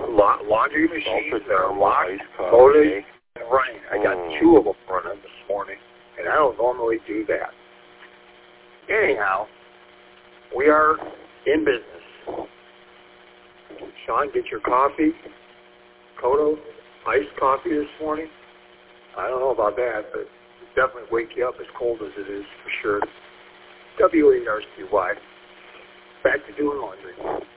laundry machines that are locked, coffee, loaded, and running. I got 2 of them running this morning, and I don't normally do that. Anyhow, we are in business. Sean, get your coffee. Kodo, iced coffee this morning. I don't know about that, but it definitely wake you up as cold as it is, for sure. W-A-R-C-Y. Back to doing laundry.